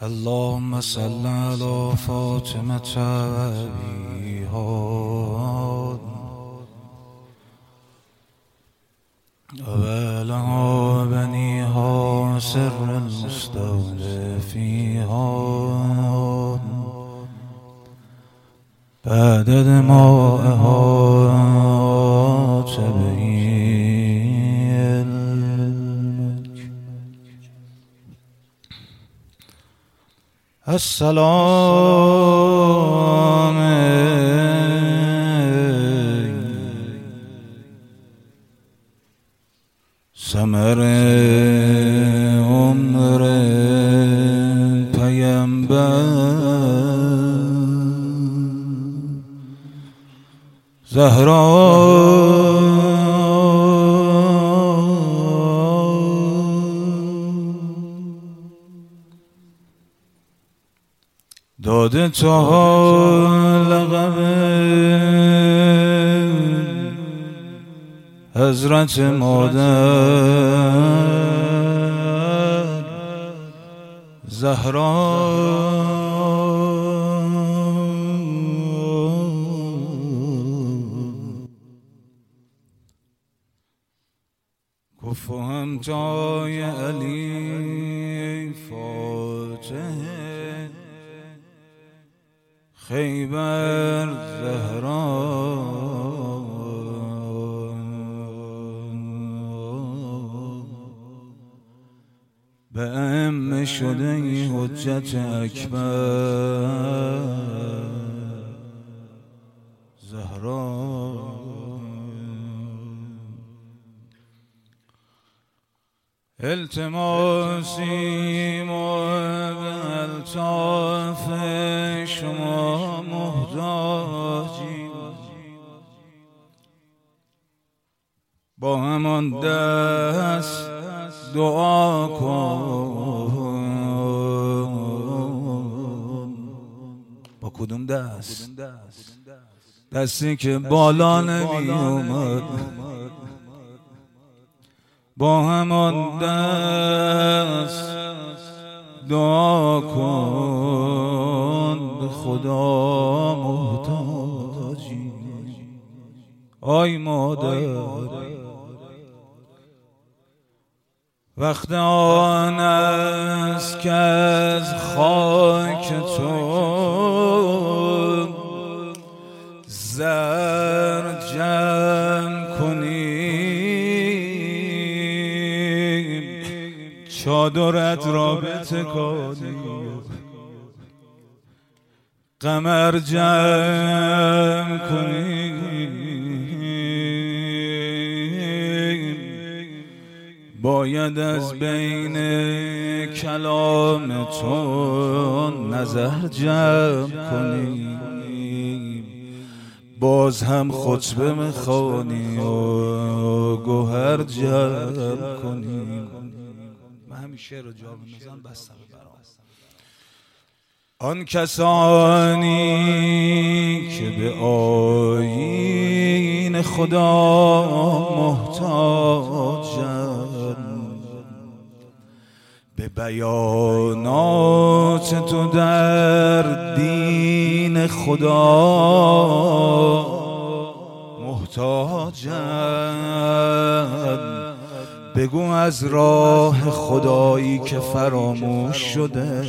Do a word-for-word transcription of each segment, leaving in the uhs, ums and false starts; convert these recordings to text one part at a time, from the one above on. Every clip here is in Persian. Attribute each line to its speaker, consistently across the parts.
Speaker 1: اللهم صل على فاطمة أبيها وعلى بنيها سر المستودع فيها بعد دمائها تبين السلام ثمر عمر پیمبر زهرا داده تا لقب حضرت مادر زهرا کفهم جای علی فاتح خیبر زهرا به ائمه شده ای حجت اکبر زهرا التماسی محب الطاف شما محتاجی با همان دست دعا کن. با کدوم دست؟ دستی که بالا نمی اومد، با همان دست دعا کن. به خدا محتاجی آی مادر، وقت آن است که از خاک تو زر جمع کنیم، چادرت را بتکانیم، قمر جمع کنیم. باید از بین کلام تو نظر جمع کنیم، باز هم خطبه میخوانی و گوهر جمع کنیم. من همین شعر رو جا بندازم بستم برام. آن کسانی که به آیین خدا محتاجند، به بیانات تو در دین خدا محتاجند، بگو از راه خدایی که فراموش شده،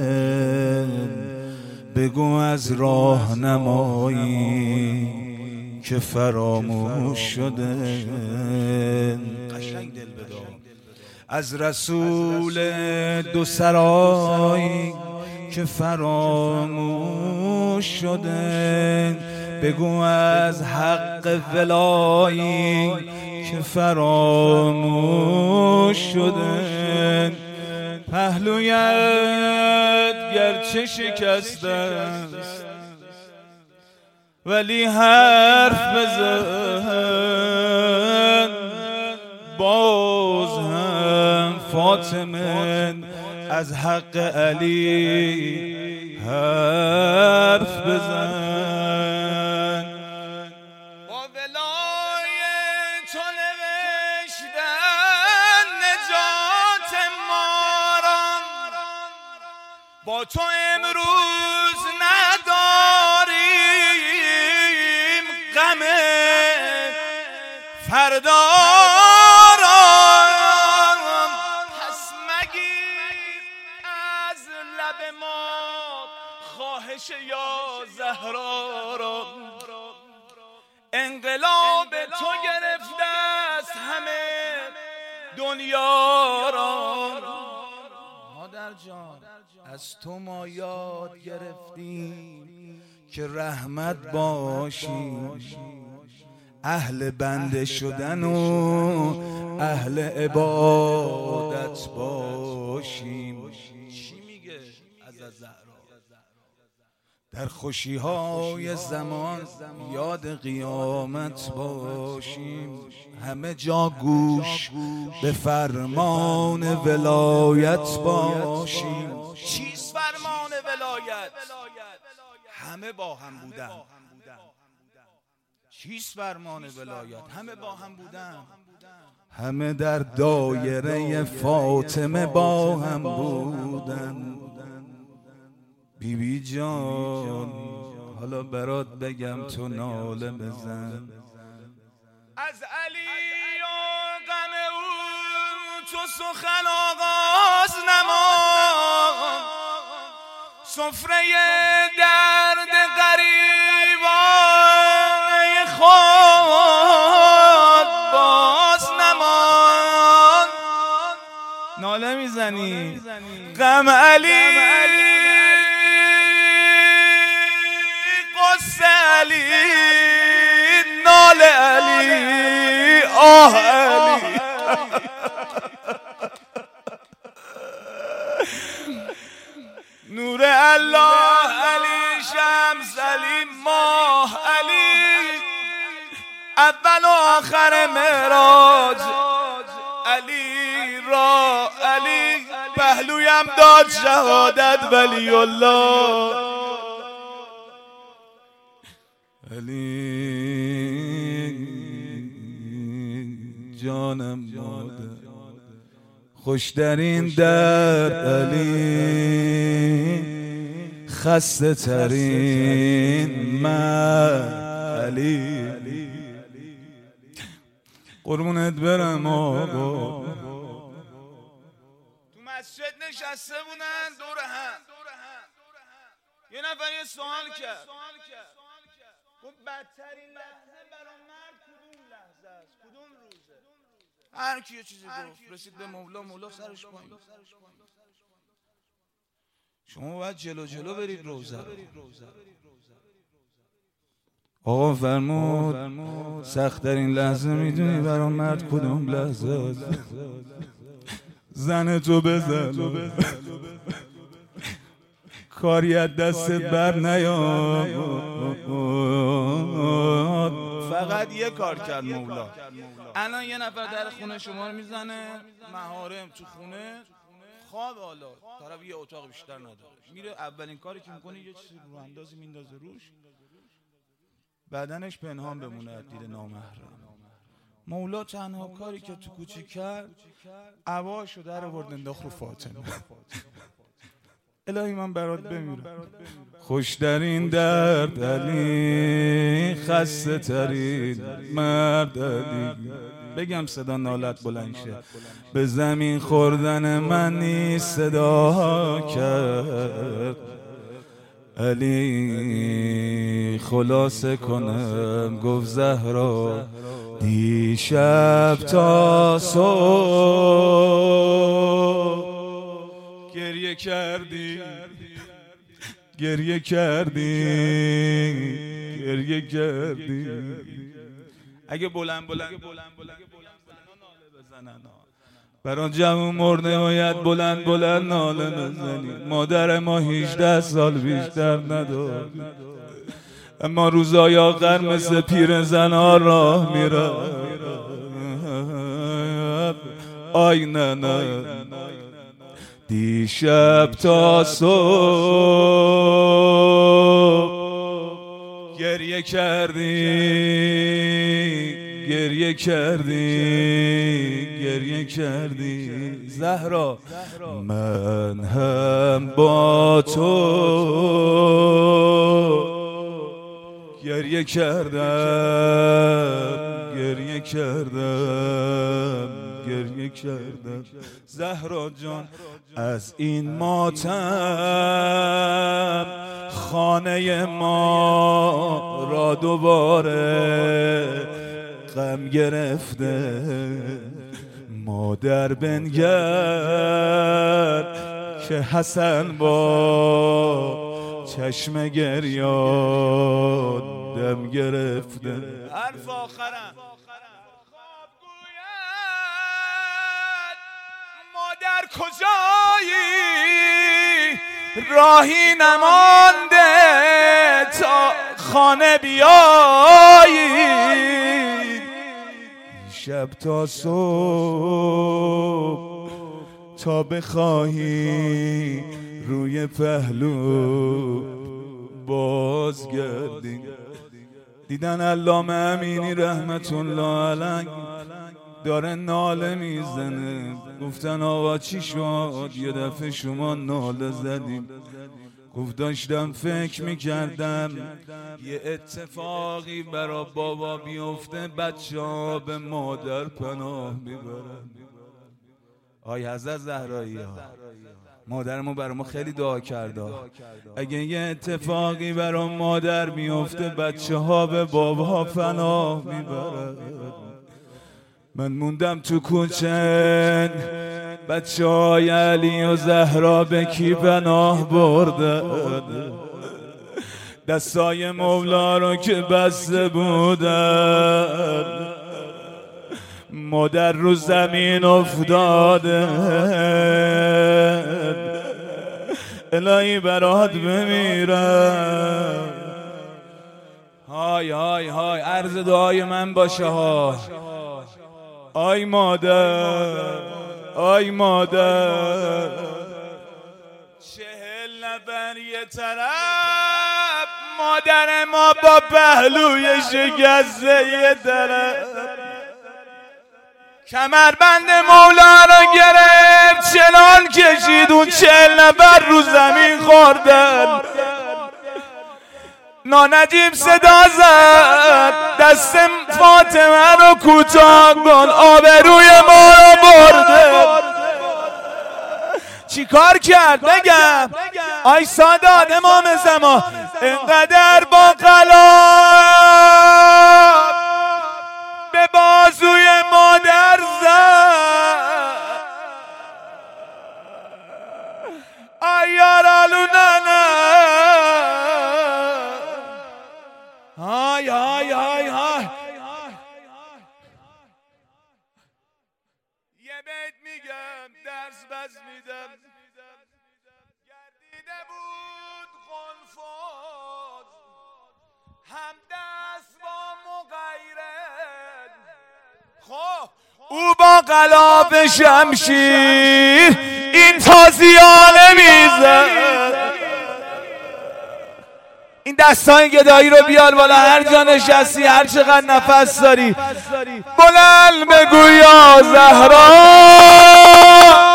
Speaker 1: بگو از راه نمایی که فراموش شده. قشنگ دل بدار از رسول دو سرایی که فراموش شده، بگو از حق ولایی که فراموش شده. پهلویت گرچه شکسته است ولی حرف بزن، باز هم فاطمه از حق علی حرف بزن. با ولای تو نوشتن نجات ما را، با تو امروز نداریم غم فردا را، پس مگیر از لب ما خواهش یا زهرا را. انقلاب تو گرفته است همه دنیا را. مادر جان از تو ما یاد گرفتیم که رحمت باشیم، اهل بنده شدن و اهل عبادت باشیم. چی میگه از زهرا؟ در خوشی‌های زمان یاد قیامت باشیم، همه جا گوش به فرمان ولایت باشیم. چیست فرمان ولایت؟ همه با هم بودن. چیست فرمان ولایت؟ همه با هم بودن، همه در دایره فاطمه با هم بودن. بی بی جان حالا برات بگم تو ناله بزن، از علی و غم او تو سخن آغاز نما. سفره درد غریبان خود باز نما. ناله میزنی غم علی، علی، نال علی، آه علی. نور الله علی، شمس علی، ماه علی، اول و آخر معراج علی را علی. پهلویم داد شهادت ولی الله علی. جانم مادر خوش در این درد علی، خسته ترین من علی. قربونت برم آقا. تو مسجد نشسته بودن دور هم، یه نفر یه سوال کرد، گفت بدترین لحظه برای مرد کدوم لحظه است؟ کدوم روزه؟ هر کی یه چیزی گفت، رسید به مولا، مولا سرش پایین. شما باید جلو جلو برید روزه. آقا فرمود سخت در این لحظه میدونی برای مرد کدوم لحظه است؟ زن تو بزن، کاری از دستت بر نیاد. فقط یه کار کرد مولا. الان یه نفر در خونه شما رو میزنه، محارم تو خونه، خواب، حالا طرف یه اتاق بیشتر نداره، میره اولین کاری که میکنه یه چیزی رو اندازی میندازه روش، بدنش پنهان بمونه از دید نامحرم. مولا تنها کاری که تو کوچه کرد، عباشو در آورد انداخت رو فاطمه. الهی من برات بمیرم. خوش در این درد علی، خسته ترین مرد علی. بگم صدا نالت بلند شه. به زمین خوردن من نیست صدا کرد علی. خلاصه کنم گفت زهرا دیشب تا صبح گریه کردی، گریه کردی، گریه کردی. اگه بلند بلند بزنن برای جمع مرده باید بلند بلند ناله بزنی. مادر ما هجده سال بیشتر نداد، اما روزای آخر مثل پیر زنها راه میره. آی نه نه دیشب تا صبح گریه کردی، گریه کردی، گریه کردی زهرا، من هم با تو گریه کردم، گریه کردم، گریه کردم. زهرا جان از این ماتم خانه ما را دوباره غم گرفته. مادر بنگر که حسن با چشم گریان دم گرفته.
Speaker 2: حرف آخرم خواب گوید مادر کجایی، راهی نمانده تا خانه بیایی.
Speaker 1: شب تا صبح تا بخواهی روی پهلو بازگردی. دیدن علامه امینی رحمت الله علیه داره ناله میزنه، گفتن آقا چی شد؟ یه دفعه شما ناله زدیم. گفت داشتم فکر میکردم یه اتفاقی برا بابا بیفته، بچه ها به مادر پناه میبرن. آی حضرت زهرایی ها، مادرمون برای ما خیلی دعا کرده، اگه یه اتفاقی برای مادر میفته بچه ها به بابا پناه میبرن. من موندم تو کوچه، بچه های علی و زهرا به کی پناه بردن؟ دستای مولا رو که بسته بودن، مادر رو زمین افتاده. الهی برات بمیرم. های های های عرض دعای من باشه ها. آی مادر، آی مادر،
Speaker 2: چهل نفر یه طرف، مادر ما با پهلوی شکسته یه طرف. کمربند مولا رو گرفت، چنان کشید اون چهل نفر رو زمین خوردن. نانجیب صدا زد دست فاطمه رو کوتاه کن، آبروی ما رو برده. چی کار کرد بگم؟ آی سادات امام زمان اینقدر با قلاب به بازوی مادر زد. آی یارالو ننه، های های های های. یه بیت میگم درس بز میدم. گردیده بود خلفات هم دست با مغیرت. خب او با قلاب شمشیر این تازیانه میزد. این دستای گدایی رو بیار بالا، هر جا نشستی، هر چقدر نفس داری، بلند بگو یا زهرا.